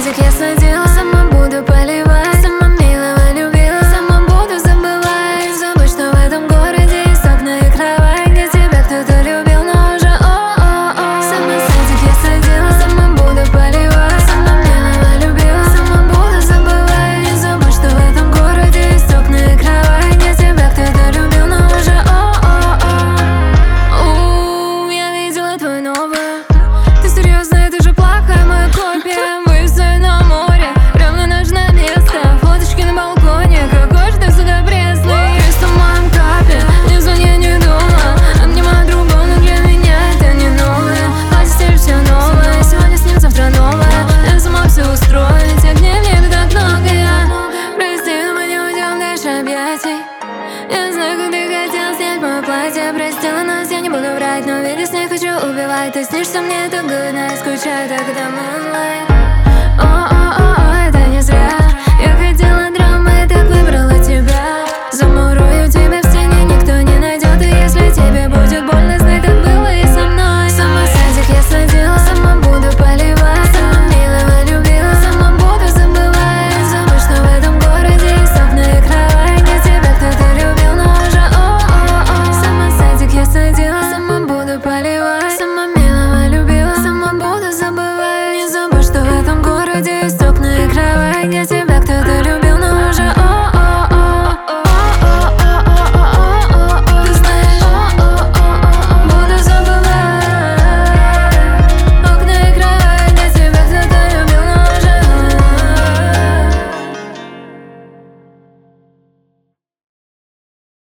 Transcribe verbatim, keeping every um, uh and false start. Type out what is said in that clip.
садик я садила, сама буду поливать, сама милого любила, сама буду забывать. Забудь, что в этом городе есть окна и кровать, где тебя кто-то любил, но уже о-о-о. Сама садик я садила, сама буду поливать, сама милого любила, сама буду забывать. Забудь, что в этом городе есть окна и кровать, где тебя кто-то любил, но уже о-о-о. У, я видела твой новый. Ты серьезно, это же плохая моя копия. Вывесаю на море, прямо на ночное место. Фоточки на балконе, какой же ты всегда пресный. Крест в моем капе, не звони, я не думала. Обнимаю другого, но для меня это не новое. А теперь все новое, сегодня с ним, завтра новое. Я сама все устрою, тех дней в небе так много. Я прости, но мы не уйдем дальше объятий. Я знаю, как ты хотел снять мое платье. Простила нас, я не буду врать, но видишь, не хочу убивать. Ты снишься мне, это good night, скучаю, так это moonlight. О-о-о, это не зря.